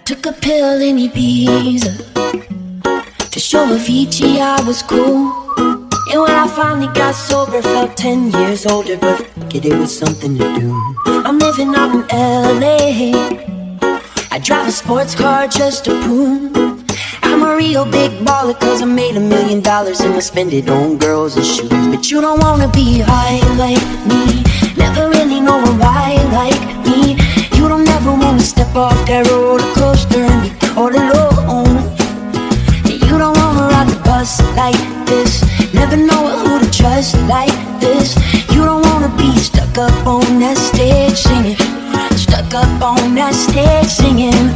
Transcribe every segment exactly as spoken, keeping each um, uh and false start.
Took a pill in Ibiza to show Avicii I was cool. And when I finally got sober, felt ten years older. But fuck it, it was something to do. I'm living out in L A. I drive a sports car just to prove I'm a real big baller, cause I made a million dollars and I spend it on girls and shoes. But you don't wanna be high like me, never really know a ride like me. You don't ever wanna step off that roller coaster and be all alone. And you don't wanna ride the bus like this, never know who to trust like this. You don't wanna be stuck up on that stage singing, stuck up on that stage singing.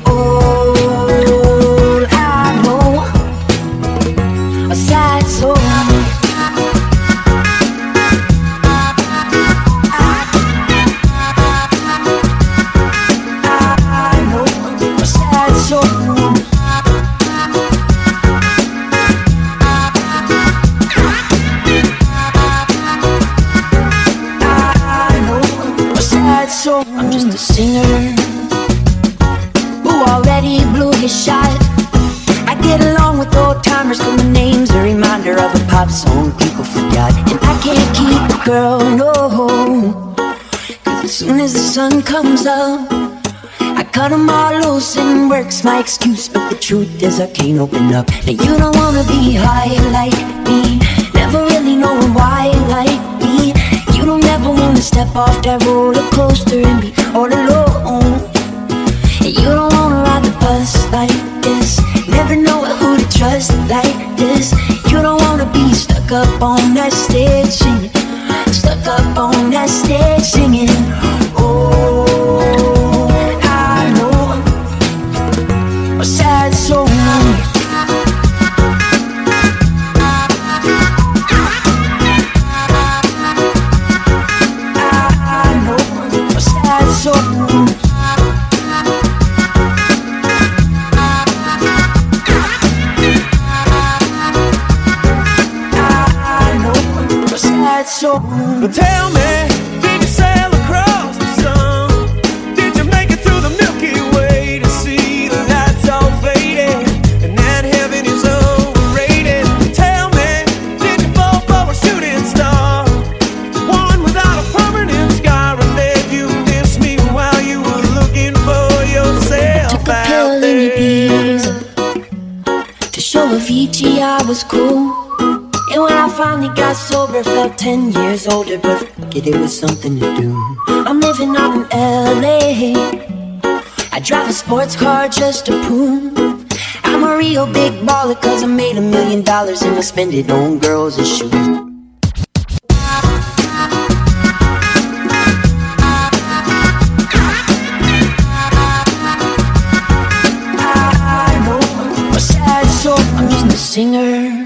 Oh, I know a sad soul. I'm just a singer who already blew his shot. I get along with old timers cause my name's a reminder of a pop song people forgot. And I can't keep a girl, no, cause as soon as the sun comes up I cut them all loose and work's my excuse. But the truth is I can't open up. Now you don't wanna be high like me, never really knowing why like me. You don't ever wanna step off that roller coaster and be all alone. And you don't wanna ride the bus like this, never know who to trust like this. You don't wanna be stuck up on that stage singing, stuck up on that stage singing. Oh, I know a sad soul. So but tell me, did you sail across the sun? Did you make it through the Milky Way to see the lights all faded and that heaven is overrated? Tell me, did you fall for a shooting star, one without a permanent scar, and did you miss me while you were looking for yourself took a out pill there? in Ibiza to show Avicii I was cool. And when I finally got sober, felt ten years older. But fuck it, it was something to do. I'm living out in L A. I drive a sports car just to prove I'm a real big baller, cause I made a million dollars and I spend it on girls and shoes. I'm just a singer